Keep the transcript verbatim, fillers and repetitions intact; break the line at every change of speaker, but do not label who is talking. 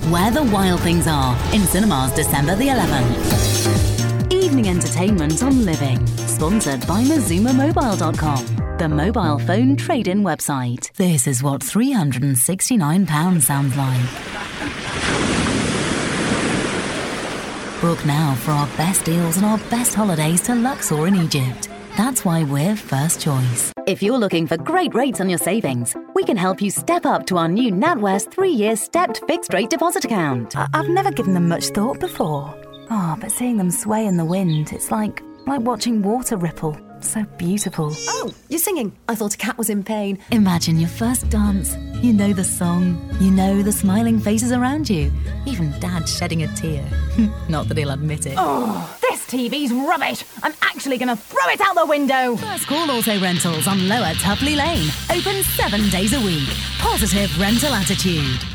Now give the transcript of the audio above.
Where the Wild Things Are in cinemas December the eleventh. Evening entertainment on Living. Sponsored by Mazuma Mobile dot com, the mobile phone trade-in website. This is what three hundred sixty-nine pounds sounds like. Book now for our best deals and our best holidays to Luxor in Egypt. That's why we're first choice. If you're looking for great rates on your savings, we can help you step up to our new NatWest three-year stepped fixed-rate deposit account.
I- I've never given them much thought before. Oh, but seeing them sway in the wind, it's like, like watching water ripple. So beautiful.
Oh, you're singing. I thought a cat was in pain.
Imagine your first dance. You know the song. You know the smiling faces around you. Even Dad shedding a tear. Not that he'll admit it.
Oh, this T V's rubbish. I'm actually going to throw it out the window.
First Call Auto Rentals on Lower Tupley Lane. Open seven days a week. Positive rental attitude.